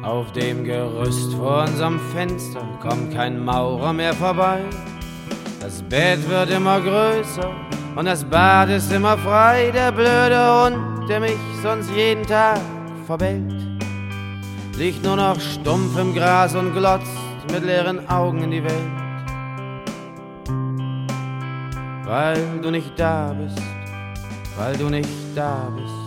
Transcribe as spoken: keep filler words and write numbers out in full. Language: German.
Auf dem Gerüst vor unserem Fenster kommt kein Maurer mehr vorbei. Das Bett wird immer größer und das Bad ist immer frei. Der blöde Hund, der mich sonst jeden Tag verbellt, liegt nur noch stumpf im Gras und glotzt mit leeren Augen in die Welt. Weil du nicht da bist, weil du nicht da bist.